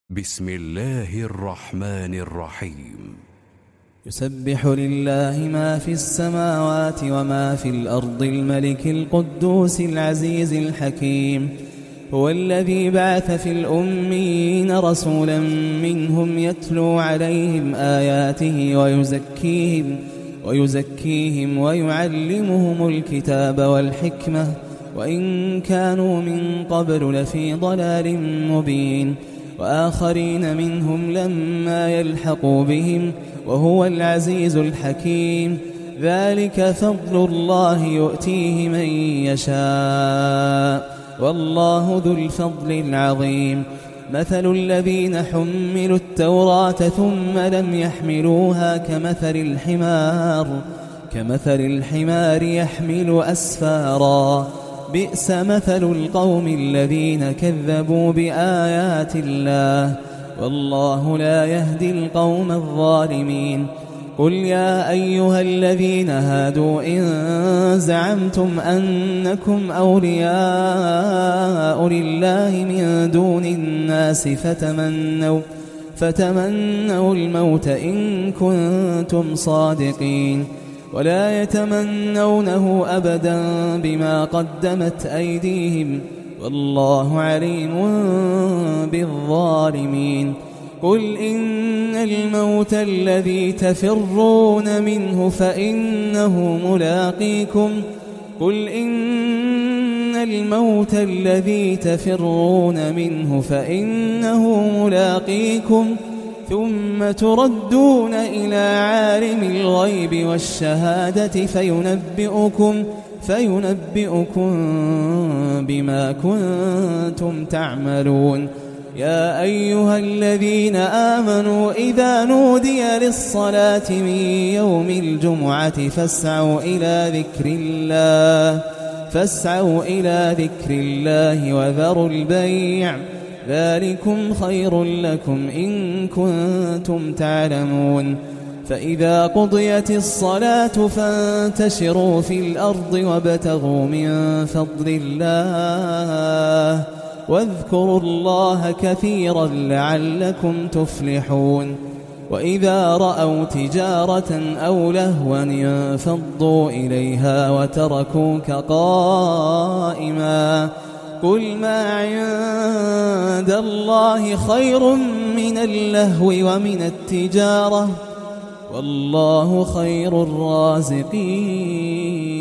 بسم الله الرحمن الرحيم. يسبح لله ما في السماوات وما في الأرض الملك القدوس العزيز الحكيم. هو الذي بعث في الأميين رسولا منهم يتلو عليهم آياته ويزكيهم ويعلمهم الكتاب والحكمة وإن كانوا من قبل لفي ضلال مبين، وآخرين منهم لما يلحقوا بهم وهو العزيز الحكيم. ذلك فضل الله يؤتيه من يشاء والله ذو الفضل العظيم. مثل الذين حملوا التوراة ثم لم يحملوها كمثل الحمار يحمل أسفارا، بئس مثل القوم الذين كذبوا بآيات الله والله لا يهدي القوم الظالمين. قل يا أيها الذين هادوا إن زعمتم أنكم أولياء لله من دون الناس فتمنوا الموت إن كنتم صادقين، ولا يتمنونه أبدا بما قدمت أيديهم والله عليم بالظالمين. قل إن الموت الذي تفرون منه فإنه ملاقيكم ثم تردون إلى عالم الغيب والشهادة فينبئكم بما كنتم تعملون. يا أيها الذين آمنوا إذا نودي للصلاة من يوم الجمعة فاسعوا إلى ذكر الله وذروا البيع، ذلكم خير لكم إن كنتم تعلمون. فإذا قضيت الصلاة فانتشروا في الأرض وابتغوا من فضل الله واذكروا الله كثيرا لعلكم تفلحون. وإذا رأوا تجارة أو لهوا انفضوا إليها وتركوك قائما. قل ما عند الله خير من اللهو ومن التجارة والله خير الرازقين.